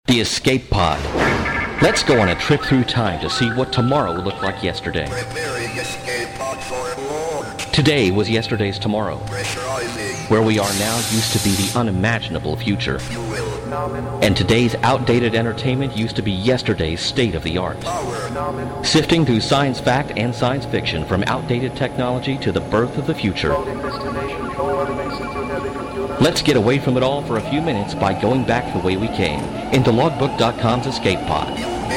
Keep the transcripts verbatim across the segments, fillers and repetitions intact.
The Escape Pod. Let's go on a trip through time to see what tomorrow will look like yesterday. Today was yesterday's tomorrow. Where we are now used to be the unimaginable future. And today's outdated entertainment used to be yesterday's state-of-the-art. Sifting through science fact and science fiction, from outdated technology to the birth of the future. Let's get away from it all for a few minutes by going back the way we came, into logbook dot com's Escape Pod.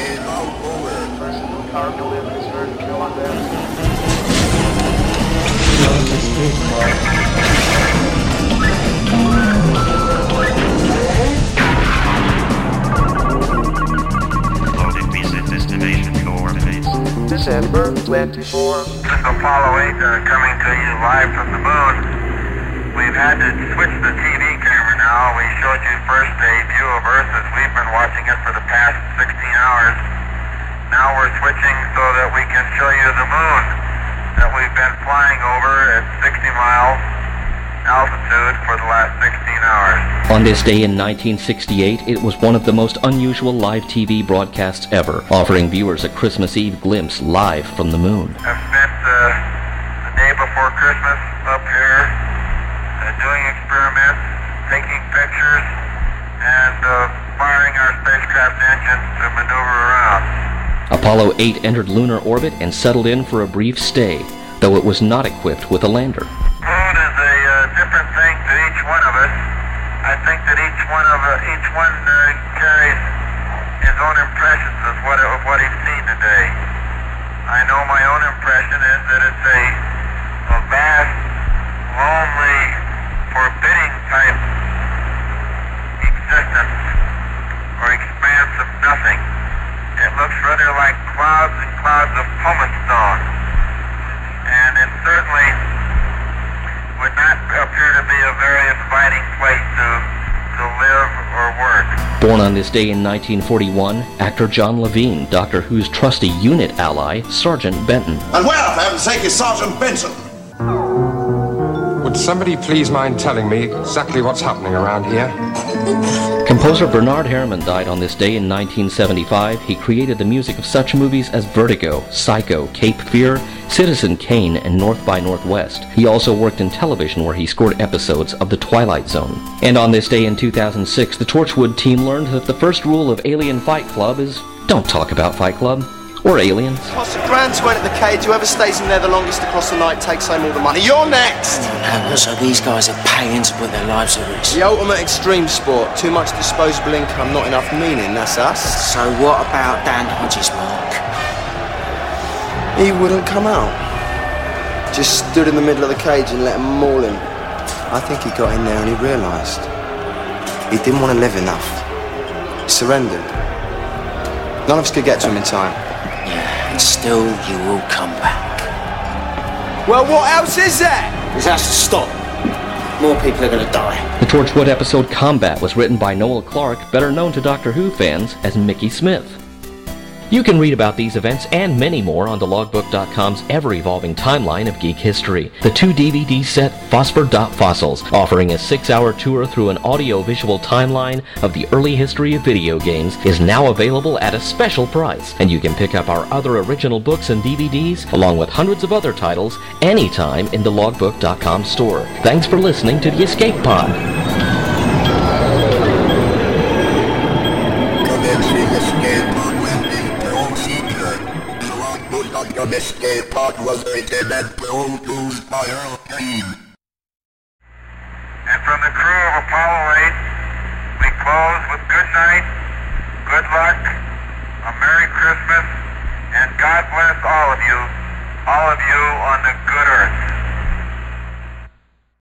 Loading visa destination coordinates. December twenty-fourth. This is Apollo eight uh, coming to you live from the moon. We've had to switch the T V camera now. We showed you first a view of Earth as we've been watching it for the past sixteen hours. Now we're switching so that we can show you the moon that we've been flying over at sixty miles altitude for the last sixteen hours. On this day in nineteen sixty-eight, it was one of the most unusual live T V broadcasts ever, offering viewers a Christmas Eve glimpse live from the moon. I've spent uh, the day before Christmas up here uh, doing experiments, taking pictures, and uh, firing our spacecraft engines to maneuver around. Apollo eight entered lunar orbit and settled in for a brief stay, though it was not equipped with a lander. Moon is a uh, different thing to each one of us. I think that each one of uh, each one uh, carries his own impressions of what of what he's seen today. I know my own impression is that it's a, a vast, lonely, forbidding type existence or expanse of nothing. It looks rather like clouds and clouds of pumice stone, and it certainly would not appear to be a very inviting place to, to live or work. Born on this day in nineteen forty-one, actor John Levine, Doctor Who's trusty unit ally, Sergeant Benton. And where, for heaven's sake, is Sergeant Benson? Would somebody please mind telling me exactly what's happening around here? Composer Bernard Herrmann died on this day in nineteen seventy-five. He created the music of such movies as Vertigo, Psycho, Cape Fear, Citizen Kane, and North by Northwest. He also worked in television where he scored episodes of The Twilight Zone. And on this day in two thousand six, the Torchwood team learned that the first rule of Alien Fight Club is don't talk about Fight Club. Or aliens. Costs a grand to enter the cage. Whoever stays in there the longest across the night takes home all the money. You're next! No, so these guys are paying to put their lives at risk. The ultimate extreme sport. Too much disposable income, not enough meaning. That's us. So what about Dan Hodges, Mark? He wouldn't come out. Just stood in the middle of the cage and let them maul him. I think he got in there and he realised he didn't want to live enough. He surrendered. None of us could get to him in time. Yeah, and still you will come back. Well, what else is there? This has to stop. More people are going to die. The Torchwood episode Combat was written by Noel Clarke, better known to Doctor Who fans as Mickey Smith. You can read about these events and many more on the logbook dot com's ever-evolving timeline of geek history. The two D V D set Phosphor Dot Fossils, offering a six-hour tour through an audio-visual timeline of the early history of video games, is now available at a special price, and you can pick up our other original books and D V Ds, along with hundreds of other titles, anytime in the logbook dot com store. Thanks for listening to The Escape Pod. The Escape Pod was written and produced by Earl Kane. And from the crew of Apollo eight, we close with good night, good luck, a Merry Christmas, and God bless all of you, all of you on the good earth.